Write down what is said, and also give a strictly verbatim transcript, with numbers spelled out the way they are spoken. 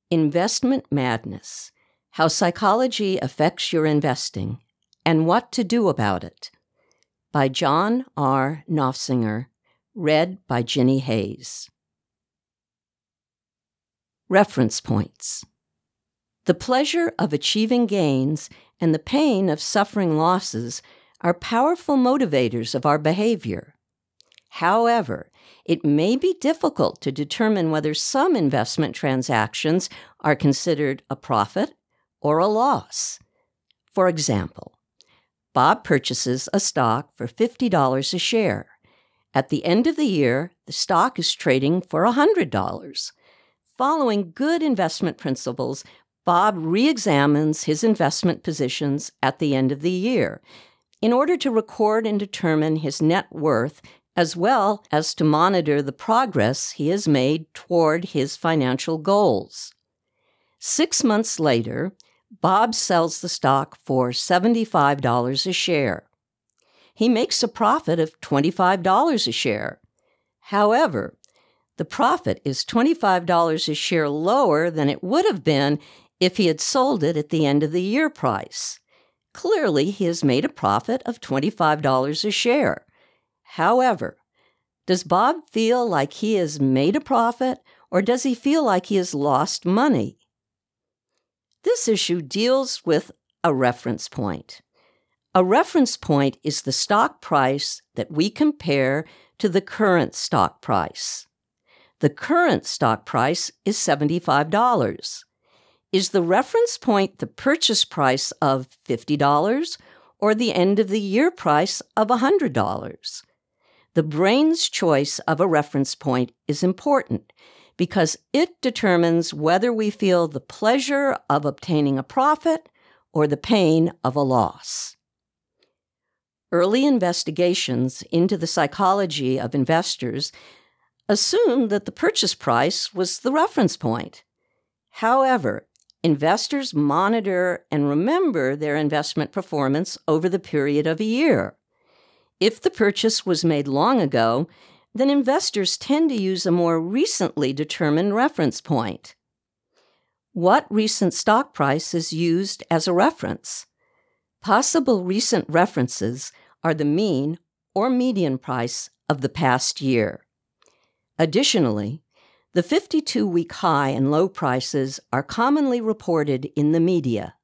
Investment Madness: How Psychology Affects Your Investing and What to Do About It, by John R. Nofsinger, read by Ginny Hayes. Reference points. The pleasure of achieving gains and the pain of suffering losses are powerful motivators of our behavior. However, it may be difficult to determine whether some investment transactions are considered a profit or a loss. For example, Bob purchases a stock for fifty dollars a share. At the end of the year, the stock is trading for one hundred dollars. Following good investment principles, Bob re-examines his investment positions at the end of the year in order to record and determine his net worth, as well as to monitor the progress he has made toward his financial goals. Six months later, Bob sells the stock for seventy-five dollars a share. He makes a profit of twenty-five dollars a share. However, the profit is twenty-five dollars a share lower than it would have been if he had sold it at the end of the year price. Clearly, he has made a profit of twenty-five dollars a share. However, does Bob feel like he has made a profit, or does he feel like he has lost money? This issue deals with a reference point. A reference point is the stock price that we compare to the current stock price. The current stock price is seventy-five dollars. Is the reference point the purchase price of fifty dollars or the end-of-the-year price of one hundred dollars? The brain's choice of a reference point is important because it determines whether we feel the pleasure of obtaining a profit or the pain of a loss. Early investigations into the psychology of investors assumed that the purchase price was the reference point. However, investors monitor and remember their investment performance over the period of a year. If the purchase was made long ago, then investors tend to use a more recently determined reference point. What recent stock price is used as a reference? Possible recent references are the mean or median price of the past year. Additionally, the fifty-two week high and low prices are commonly reported in the media.